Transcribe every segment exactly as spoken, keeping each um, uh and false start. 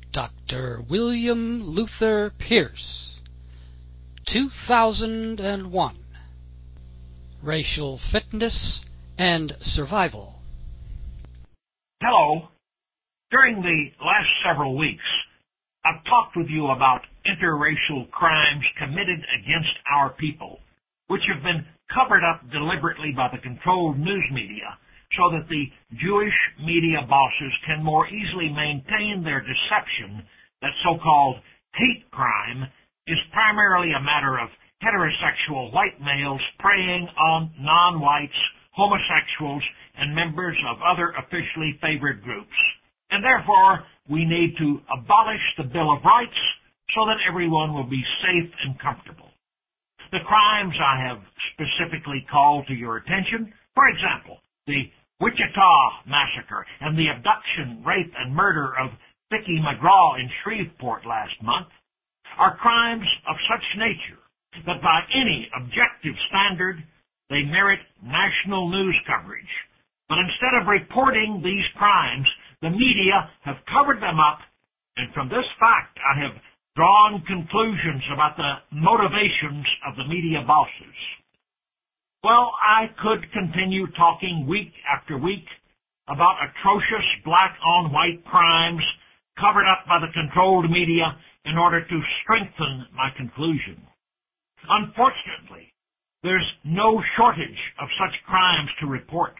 Doctor William Luther Pierce, two thousand one. Racial Fitness and Survival. Hello. During the last several weeks, I've talked with you about interracial crimes committed against our people, which have been covered up deliberately by the controlled news media so that the Jewish media bosses can more easily maintain their deception that so-called hate crime is primarily a matter of heterosexual white males preying on non-whites, homosexuals, and members of other officially favored groups. And therefore, we need to abolish the Bill of Rights so that everyone will be safe and comfortable. The crimes I have specifically called to your attention, for example, the Wichita Massacre and the abduction, rape, and murder of Vicki McGraw in Shreveport last month, are crimes of such nature that by any objective standard, they merit national news coverage. But instead of reporting these crimes, the media have covered them up, and from this fact I have drawn conclusions about the motivations of the media bosses. Well, I could continue talking week after week about atrocious black-on-white crimes covered up by the controlled media in order to strengthen my conclusion. Unfortunately, there's no shortage of such crimes to report.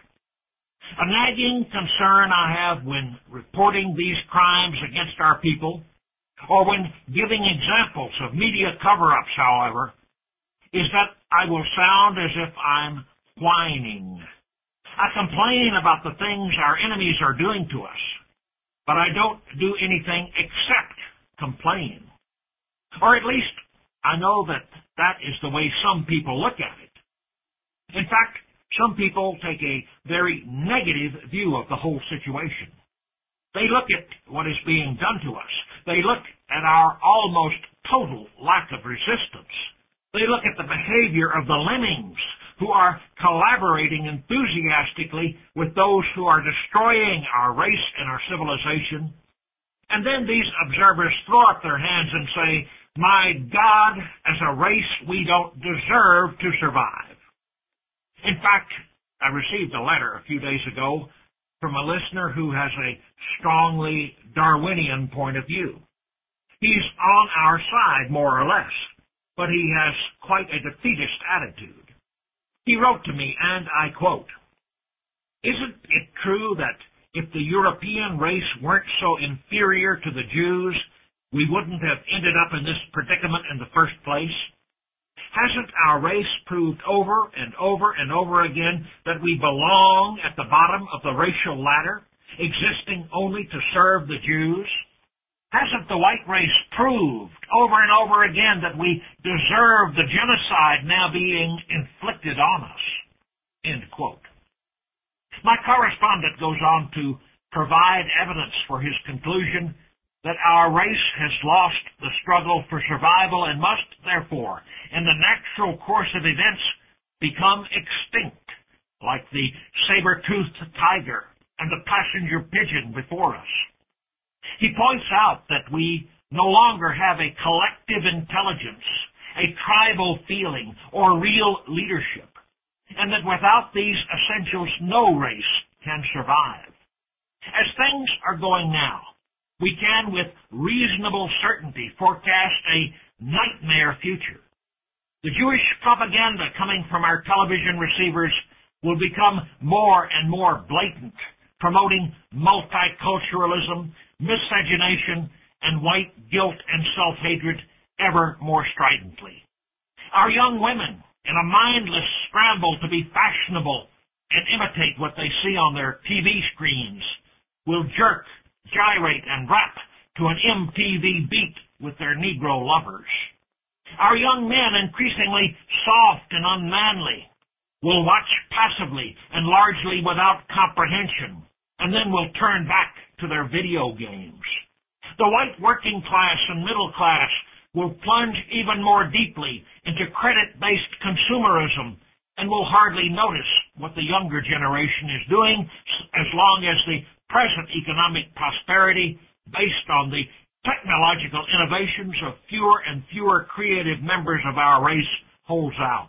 A nagging concern I have when reporting these crimes against our people, or when giving examples of media cover-ups, however, is that I will sound as if I'm whining. I complain about the things our enemies are doing to us, but I don't do anything except complain. Or at least I know that that is the way some people look at it. In fact, some people take a very negative view of the whole situation. They look at what is being done to us. They look at our almost total lack of resistance. They look at the behavior of the lemmings who are collaborating enthusiastically with those who are destroying our race and our civilization. And then these observers throw up their hands and say, "My God, as a race, we don't deserve to survive." In fact, I received a letter a few days ago from a listener who has a strongly Darwinian point of view. He's on our side, more or less, but he has quite a defeatist attitude. He wrote to me, and I quote, "Isn't it true that if the European race weren't so inferior to the Jews, we wouldn't have ended up in this predicament in the first place? Hasn't our race proved over and over and over again that we belong at the bottom of the racial ladder, existing only to serve the Jews? Hasn't the white race proved over and over again that we deserve the genocide now being inflicted on us?" End quote. My correspondent goes on to provide evidence for his conclusion that our race has lost the struggle for survival and must, therefore, in the natural course of events, become extinct, like the saber-toothed tiger and the passenger pigeon before us. He points out that we no longer have a collective intelligence, a tribal feeling, or real leadership, and that without these essentials, no race can survive. As things are going now, we can with reasonable certainty forecast a nightmare future. The Jewish propaganda coming from our television receivers will become more and more blatant, promoting multiculturalism, miscegenation, and white guilt and self-hatred ever more stridently. Our young women, in a mindless scramble to be fashionable and imitate what they see on their T V screens, will jerk, gyrate, and rap to an M T V beat with their Negro lovers. Our young men, increasingly soft and unmanly, will watch passively and largely without comprehension, and then will turn back to their video games. The white working class and middle class will plunge even more deeply into credit-based consumerism and will hardly notice what the younger generation is doing as long as the present economic prosperity based on the technological innovations of fewer and fewer creative members of our race holds out.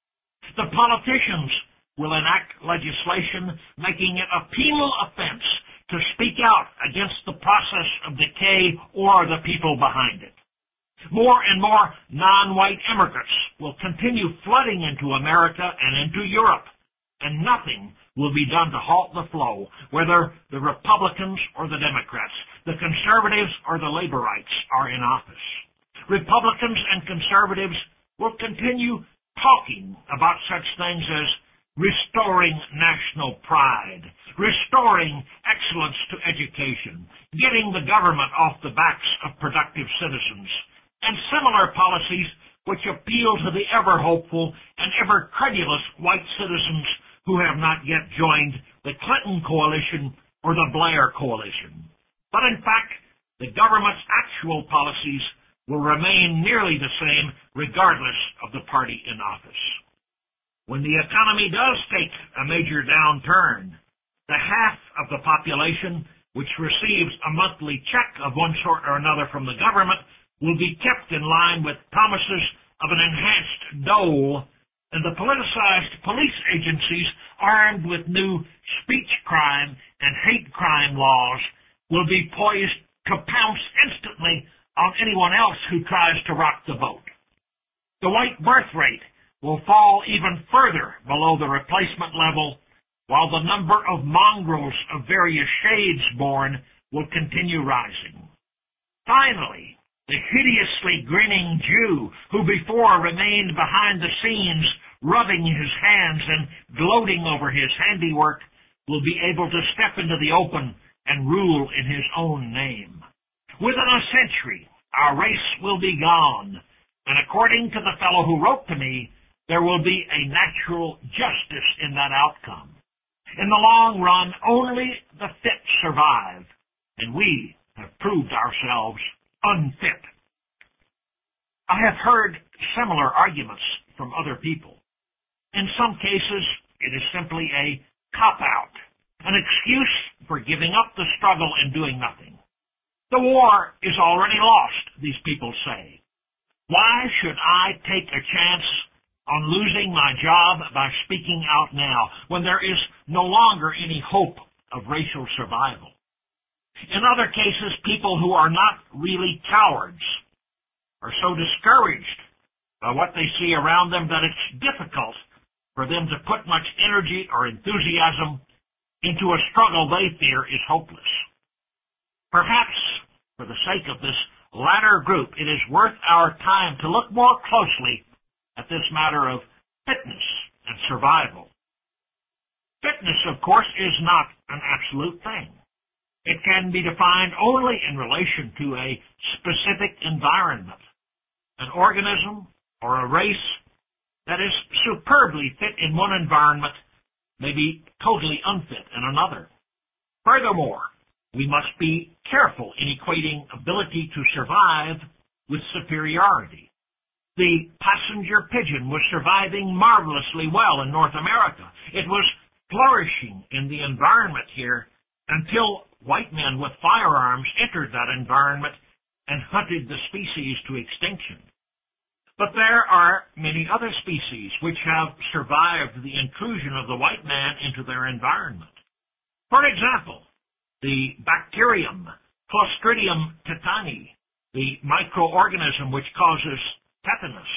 The politicians will enact legislation making it a penal offense to speak out against the process of decay or the people behind it. More and more non-white immigrants will continue flooding into America and into Europe, and nothing will be done to halt the flow, whether the Republicans or the Democrats, the conservatives or the laborites are in office. Republicans and conservatives will continue talking about such things as restoring national pride, restoring excellence to education, getting the government off the backs of productive citizens, and similar policies which appeal to the ever-hopeful and ever-credulous white citizens who have not yet joined the Clinton coalition or the Blair coalition. But in fact, the government's actual policies will remain nearly the same regardless of the party in office. When the economy does take a major downturn, the half of the population which receives a monthly check of one sort or another from the government will be kept in line with promises of an enhanced dole, and the politicized police agencies armed with new speech crime and hate crime laws will be poised to pounce instantly on anyone else who tries to rock the boat. The white birth rate will fall even further below the replacement level, while the number of mongrels of various shades born will continue rising. Finally, the hideously grinning Jew who before remained behind the scenes rubbing his hands and gloating over his handiwork will be able to step into the open and rule in his own name. Within a century, our race will be gone, and according to the fellow who wrote to me, there will be a natural justice in that outcome. In the long run, only the fit survive, and we have proved ourselves unfit. I have heard similar arguments from other people. In some cases, it is simply a cop-out, an excuse for giving up the struggle and doing nothing. The war is already lost, these people say. Why should I take a chance on losing my job by speaking out now, when there is no longer any hope of racial survival? In other cases, people who are not really cowards are so discouraged by what they see around them that it's difficult for them to put much energy or enthusiasm into a struggle they fear is hopeless. Perhaps, for the sake of this latter group, it is worth our time to look more closely at this matter of fitness and survival. Fitness, of course, is not an absolute thing. It can be defined only in relation to a specific environment. An organism or a race that is superbly fit in one environment may be totally unfit in another. Furthermore, we must be careful in equating ability to survive with superiority. The passenger pigeon was surviving marvelously well in North America. It was flourishing in the environment here until white men with firearms entered that environment and hunted the species to extinction. But there are many other species which have survived the intrusion of the white man into their environment. For example, the bacterium Clostridium tetani, the microorganism which causes tetanus.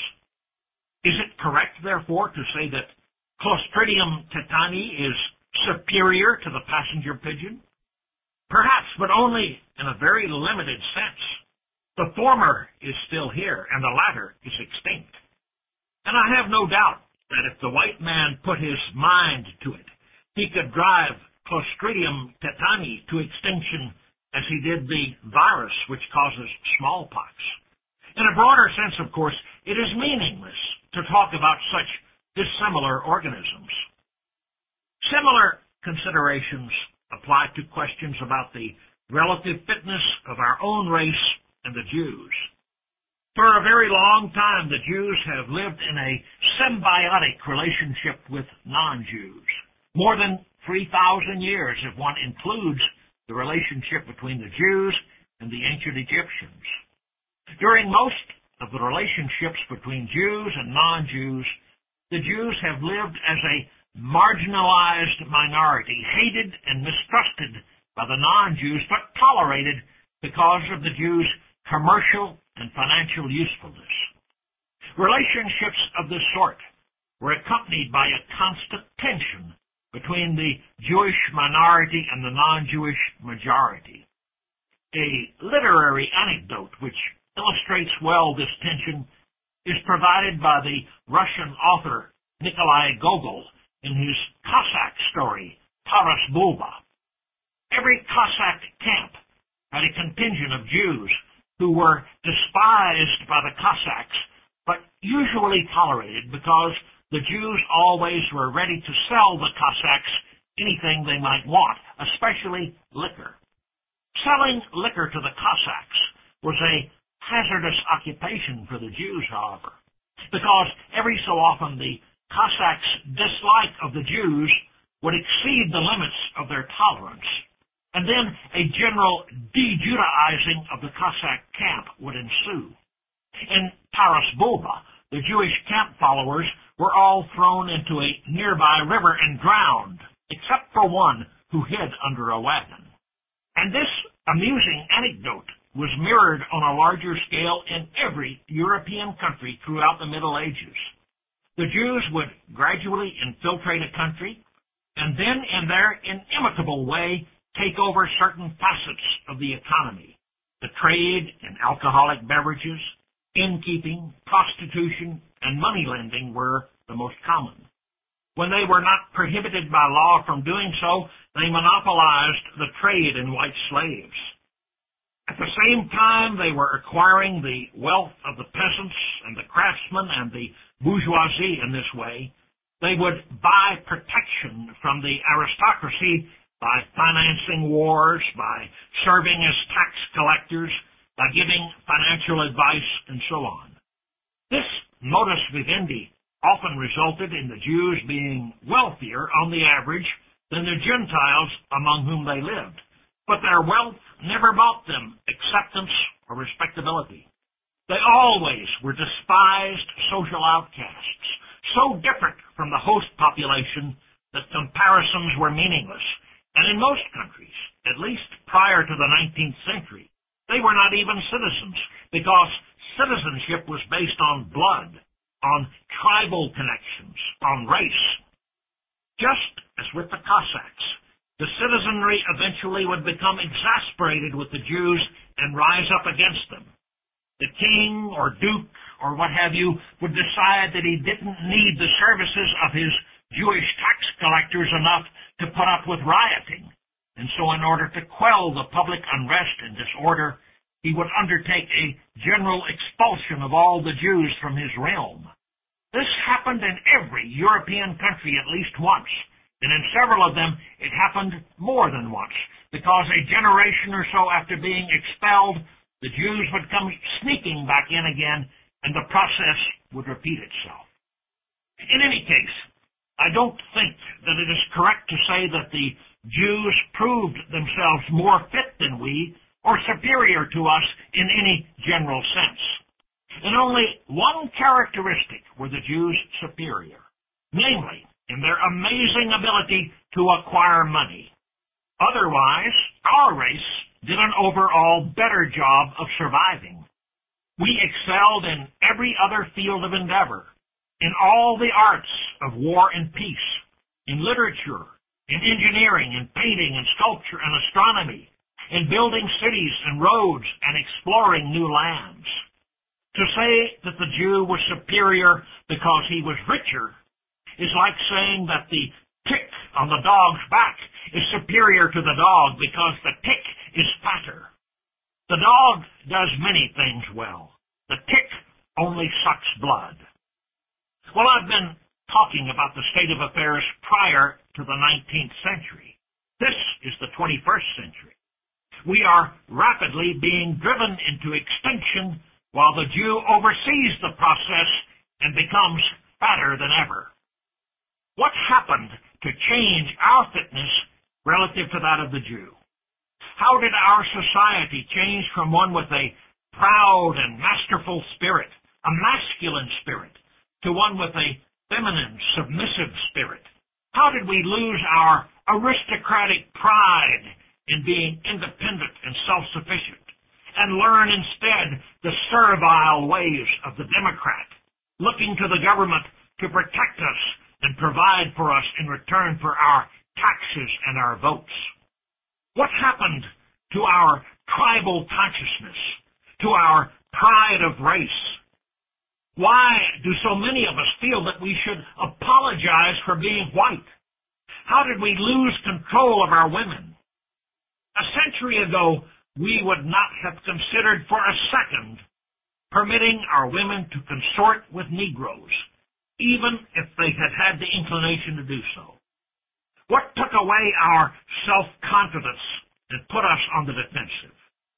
Is it correct, therefore, to say that Clostridium tetani is superior to the passenger pigeon? Perhaps, but only in a very limited sense. The former is still here, and the latter is extinct. And I have no doubt that if the white man put his mind to it, he could drive Clostridium tetani to extinction as he did the virus which causes smallpox. In a broader sense, of course, it is meaningless to talk about such dissimilar organisms. Similar considerations apply to questions about the relative fitness of our own race and the Jews. For a very long time, the Jews have lived in a symbiotic relationship with non-Jews. More than three thousand years, if one includes the relationship between the Jews and the ancient Egyptians. During most of the relationships between Jews and non-Jews, the Jews have lived as a marginalized minority, hated and mistrusted by the non-Jews, but tolerated because of the Jews' commercial and financial usefulness. Relationships of this sort were accompanied by a constant tension between the Jewish minority and the non-Jewish majority. A literary anecdote which illustrates well this tension is provided by the Russian author Nikolai Gogol in his Cossack story, Taras Bulba. Every Cossack camp had a contingent of Jews who were despised by the Cossacks, but usually tolerated because the Jews always were ready to sell the Cossacks anything they might want, especially liquor. Selling liquor to the Cossacks was a hazardous occupation for the Jews, however, because every so often the Cossacks' dislike of the Jews would exceed the limits of their tolerance, and then a general de-Judaizing of the Cossack camp would ensue. In Taras Bulba, the Jewish camp followers were all thrown into a nearby river and drowned, except for one who hid under a wagon. And this amusing anecdote was mirrored on a larger scale in every European country throughout the Middle Ages. The Jews would gradually infiltrate a country, and then in their inimitable way take over certain facets of the economy. The trade in alcoholic beverages, innkeeping, prostitution, and money lending were the most common. When they were not prohibited by law from doing so, they monopolized the trade in white slaves. At the same time, they were acquiring the wealth of the peasants and the craftsmen and the bourgeoisie in this way. They would buy protection from the aristocracy by financing wars, by serving as tax collectors, by giving financial advice, and so on. This modus vivendi often resulted in the Jews being wealthier on the average than the Gentiles among whom they lived, but their wealth never bought them acceptance or respectability. They always were despised social outcasts, so different from the host population that comparisons were meaningless. And in most countries, at least prior to the nineteenth century, they were not even citizens, because citizenship was based on blood, on tribal connections, on race. Just as with the Cossacks, the citizenry eventually would become exasperated with the Jews and rise up against them. The king or duke or what have you would decide that he didn't need the services of his Jewish tax collectors enough to put up with rioting. And so in order to quell the public unrest and disorder, he would undertake a general expulsion of all the Jews from his realm. This happened in every European country at least once, and in several of them it happened more than once, because a generation or so after being expelled, the Jews would come sneaking back in again, and the process would repeat itself. In any case, I don't think that it is correct to say that the Jews proved themselves more fit than we, or superior to us in any general sense. In only one characteristic were the Jews superior, namely, in their amazing ability to acquire money. Otherwise, our race did an overall better job of surviving. We excelled in every other field of endeavor, in all the arts of war and peace, in literature, in engineering, in painting, in sculpture, and astronomy, in building cities and roads and exploring new lands. To say that the Jew was superior because he was richer is like saying that the tick on the dog's back is superior to the dog because the tick is fatter. The dog does many things well. The tick only sucks blood. Well, I've been talking about the state of affairs prior to the nineteenth century. This is the twenty-first century. We are rapidly being driven into extinction while the Jew oversees the process and becomes fatter than ever. What happened to change our fitness relative to that of the Jew? How did our society change from one with a proud and masterful spirit, a masculine spirit, to one with a feminine, submissive spirit? How did we lose our aristocratic pride in being independent and self-sufficient, and learn instead the servile ways of the Democrat, looking to the government to protect us and provide for us in return for our taxes and our votes? What happened to our tribal consciousness, to our pride of race? Why do so many of us feel that we should apologize for being white? How did we lose control of our women? A century ago, we would not have considered for a second permitting our women to consort with Negroes, even if they had had the inclination to do so. What took away our self-confidence and put us on the defensive?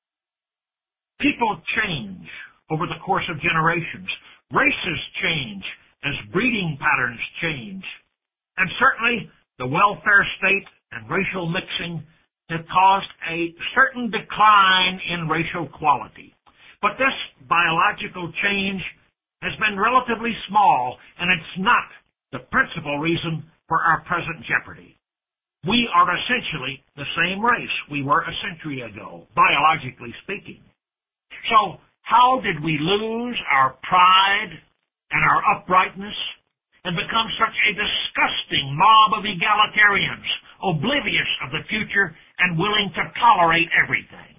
People change over the course of generations. Races change as breeding patterns change. And certainly the welfare state and racial mixing have caused a certain decline in racial quality. But this biological change has been relatively small, and it's not the principal reason for our present jeopardy. We are essentially the same race we were a century ago, biologically speaking. So, how did we lose our pride and our uprightness and become such a disgusting mob of egalitarians, oblivious of the future and willing to tolerate everything?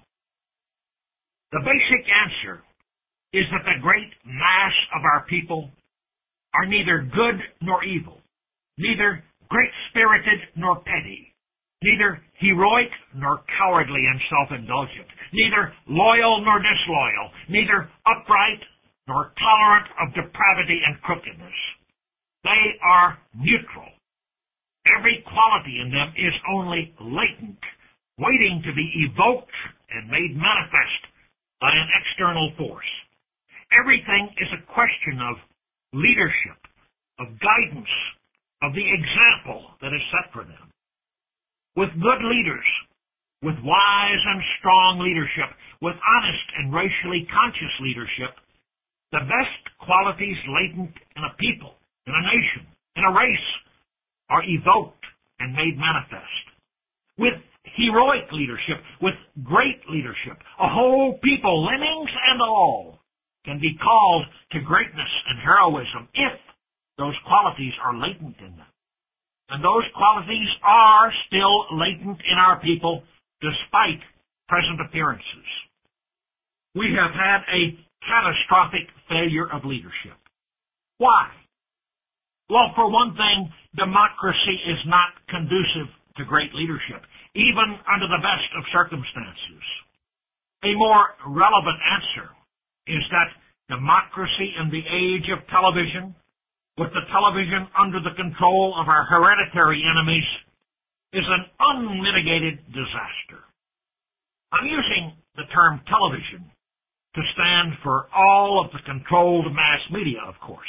The basic answer is that the great mass of our people are neither good nor evil, neither great-spirited nor petty, neither heroic nor cowardly and self-indulgent, neither loyal nor disloyal, neither upright nor tolerant of depravity and crookedness. They are neutral. Every quality in them is only latent, waiting to be evoked and made manifest by an external force. Everything is a question of leadership, of guidance, of the example that is set for them. With good leaders, with wise and strong leadership, with honest and racially conscious leadership, the best qualities latent in a people, in a nation, in a race, are evoked and made manifest. With heroic leadership, with great leadership, a whole people, lemmings and all, can be called to greatness and heroism if those qualities are latent in them. And those qualities are still latent in our people despite present appearances. We have had a catastrophic failure of leadership. Why? Well, for one thing, democracy is not conducive to great leadership, even under the best of circumstances. A more relevant answer is that democracy in the age of television, with the television under the control of our hereditary enemies, is an unmitigated disaster. I'm using the term television to stand for all of the controlled mass media, of course.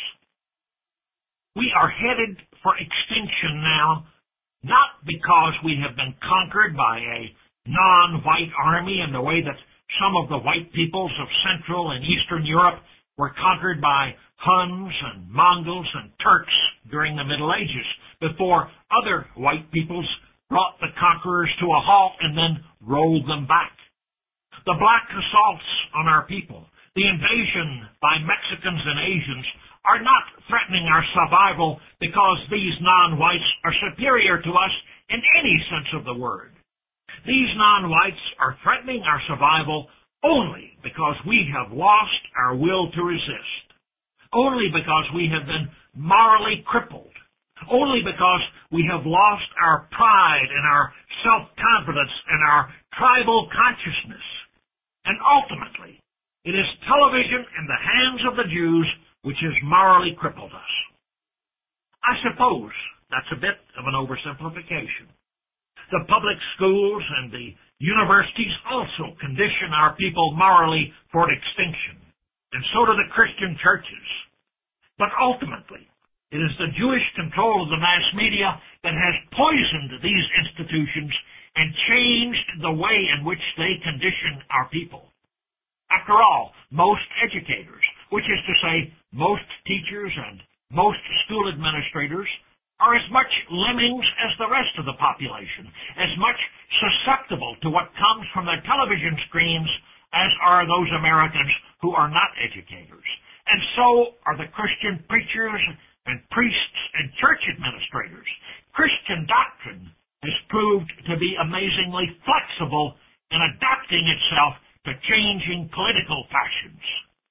We are headed for extinction now, not because we have been conquered by a non-white army in the way that some of the white peoples of Central and Eastern Europe were conquered by Huns and Mongols and Turks during the Middle Ages, before other white peoples brought the conquerors to a halt and then rolled them back. The black assaults on our people, the invasion by Mexicans and Asians, are not threatening our survival because these non-whites are superior to us in any sense of the word. These non-whites are threatening our survival only because we have lost our will to resist, only because we have been morally crippled, only because we have lost our pride and our self-confidence and our tribal consciousness. And ultimately, it is television in the hands of the Jews which has morally crippled us. I suppose that's a bit of an oversimplification. The public schools and the universities also condition our people morally for extinction, and so do the Christian churches. But ultimately, it is the Jewish control of the mass media that has poisoned these institutions and changed the way in which they condition our people. After all, most educators, which is to say most teachers and most school administrators, are as much lemmings as the rest of the population, as much susceptible to what comes from their television screens as are those Americans who are not educators. And so are the Christian preachers and priests and church administrators. Christian doctrine has proved to be amazingly flexible in adapting itself to changing political fashions.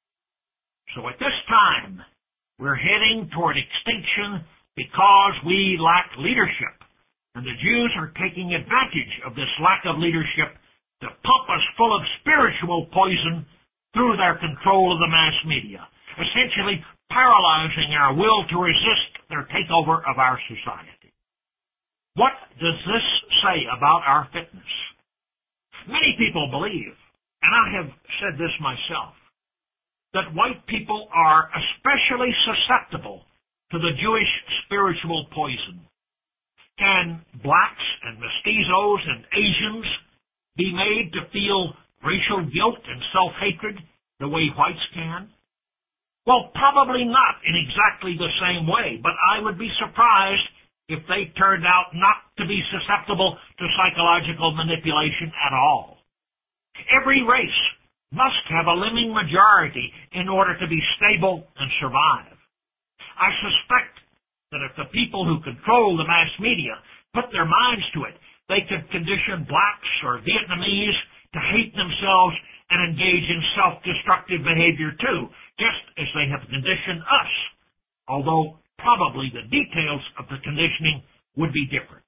So at this time, we're heading toward extinction because we lack leadership. And the Jews are taking advantage of this lack of leadership to pump us full of spiritual poison through their control of the mass media, essentially paralyzing our will to resist their takeover of our society. What does this say about our fitness? Many people believe, and I have said this myself, that white people are especially susceptible to the Jewish spiritual poison. Can blacks and mestizos and Asians be made to feel racial guilt and self-hatred the way whites can? Well, probably not in exactly the same way, but I would be surprised if they turned out not to be susceptible to psychological manipulation at all. Every race must have a lemming majority in order to be stable and survive. I suspect that if the people who control the mass media put their minds to it, they could condition blacks or Vietnamese to hate themselves and engage in self-destructive behavior too, just as they have conditioned us, although probably the details of the conditioning would be different.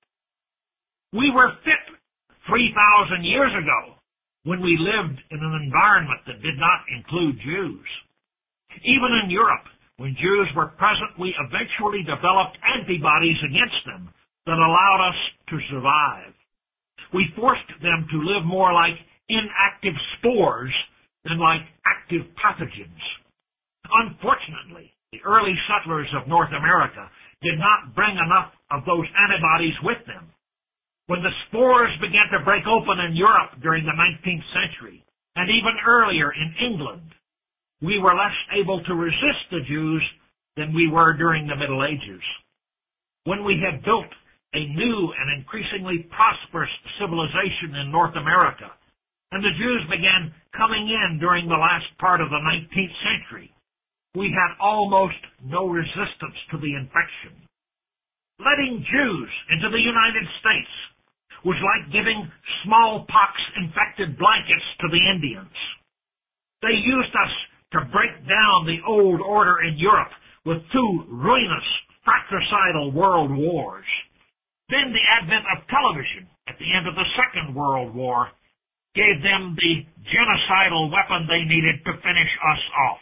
We were fit three thousand years ago when we lived in an environment that did not include Jews. Even in Europe, when Jews were present, we eventually developed antibodies against them that allowed us to survive. We forced them to live more like inactive spores than like active pathogens. Unfortunately, the early settlers of North America did not bring enough of those antibodies with them. When the spores began to break open in Europe during the nineteenth century, and even earlier in England, we were less able to resist the Jews than we were during the Middle Ages. When we had built a new and increasingly prosperous civilization in North America, and the Jews began coming in during the last part of the nineteenth century, we had almost no resistance to the infection. Letting Jews into the United States was like giving smallpox-infected blankets to the Indians. They used us to break down the old order in Europe with two ruinous, fratricidal world wars. Then the advent of television at the end of the Second World War gave them the genocidal weapon they needed to finish us off.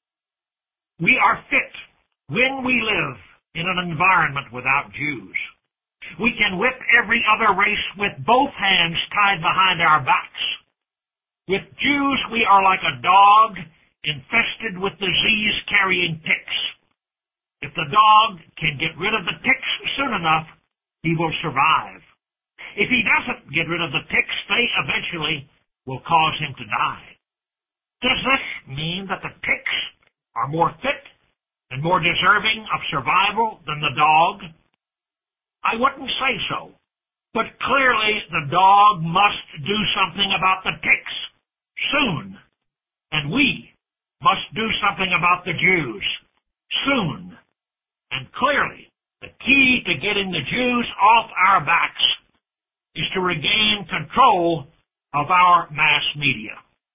We are fit when we live in an environment without Jews. We can whip every other race with both hands tied behind our backs. With Jews, we are like a dog infested with disease-carrying ticks. If the dog can get rid of the ticks soon enough, he will survive. If he doesn't get rid of the ticks, they eventually will cause him to die. Does this mean that the ticks are more fit and more deserving of survival than the dog? I wouldn't say so, but clearly the dog must do something about the ticks soon, and we must do something about the Jews soon. And clearly, the key to getting the Jews off our backs is to regain control of our mass media.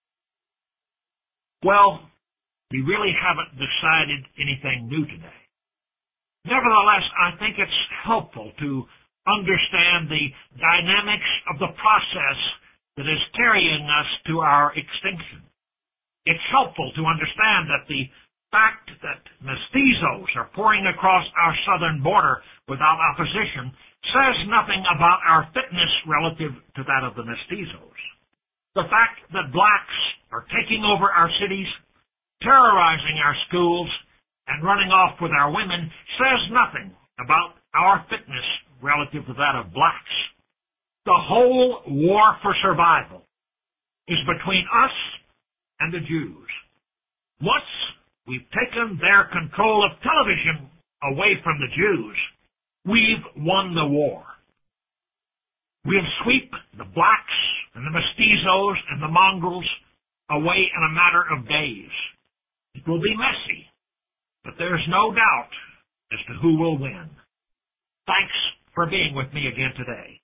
Well, we really haven't decided anything new today. Nevertheless, I think it's helpful to understand the dynamics of the process that is carrying us to our extinction. It's helpful to understand that the fact that mestizos are pouring across our southern border without opposition says nothing about our fitness relative to that of the mestizos. The fact that blacks are taking over our cities, terrorizing our schools, and running off with our women says nothing about our fitness relative to that of blacks. The whole war for survival is between us and the Jews. Once we've taken their control of television away from the Jews, we've won the war. We'll sweep the blacks and the mestizos and the mongrels away in a matter of days. It will be messy, but there's no doubt as to who will win. Thanks for being with me again today.